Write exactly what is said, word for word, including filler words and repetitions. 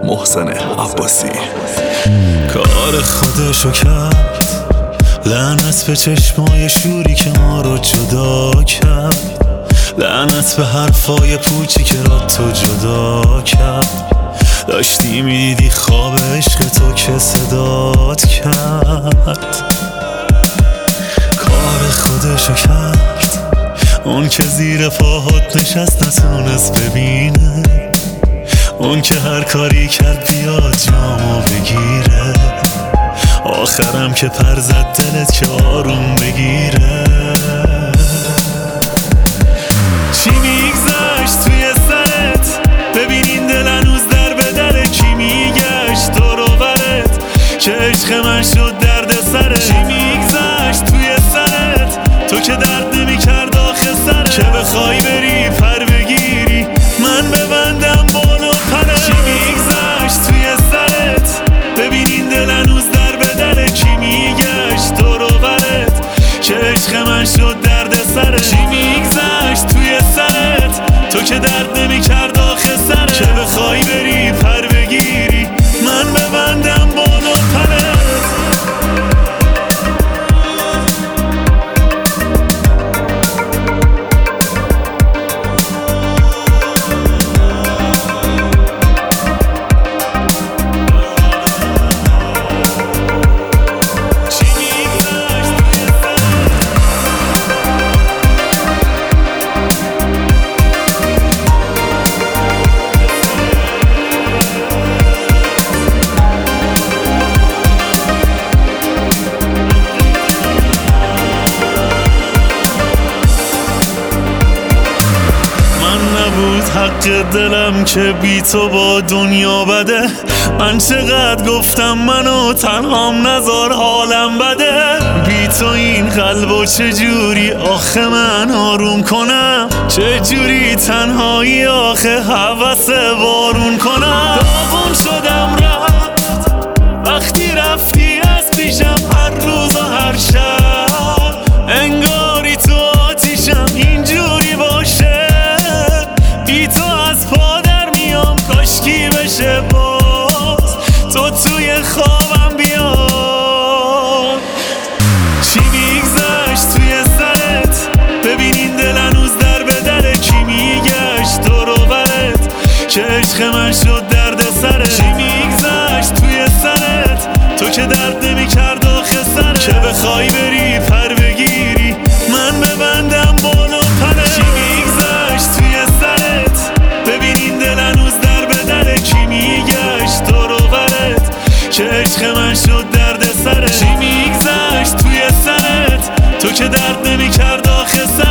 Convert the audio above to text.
محسن عباسی. کار خودشو کرد، لعنت به چشمای شوری که ما رو جدا کرد، لعنت به حرفای پوچی که را تو جدا کرد. داشتی میدیدی خواب عشق تو که صدات کرد. کار خودشو کرد، اون که زیر پاهات نشست نتونست ببینه، اون که هر کاری کرد بیاد جامو بگیره، آخرم که پر زد دلت که آروم بگیره. چی میگذشت توی سرت؟ ببین این دل هنوز در به دره. کی میگشت دور و برت که عشق من شد درد سرت؟ چی میگذشت توی سرت؟ تو که درد نمیکرد آخه سرت، که بخوای بری پر بگیری من ببندم بالو پرت. چی میگذشت توی سرت؟ ببین این دل هنوز در به دره. کی میگشت دور و برت که عشق من شد درد سرت؟ چی میگذشت توی سرت؟ تو که درد نمیکرد آخه سرت، که بخوای بری پر بگیری من ببندم بالو پرت. حق دلم که بی تو با دنیا بده. من چقدر گفتم منو تنهام نذار حالم بده. بی تو این قلبو چجوری آخه من آروم کنم؟ چجوری تنهایی آخه هوس بارون کنم؟ داغون شدم رفت وقتی رفتی از پیشم، هر روز و هر شب انگاری تو آتیشم. اینجوری باشه بی تو از پا در میام، کاشکی بشه باز تو توی خوابم بیاد. چی میگذشت توی سرت؟ ببین این دل هنوز در به دره. کی میگشت دور و برت که عشق من شد درد سرت؟ چی میگذشت توی سرت؟ تو که درد نمیکرد آخه سرت، که بخوای بری پر بگیری من ببندم بالو پرت. چی میگذشت توی سرت؟ ببین این دل هنوز در به دره. کی میگشت دور و برت که عشق من شد درد سرت؟ چی میگذشت توی سرت؟ تو که درد نمیکرد آخه سرت.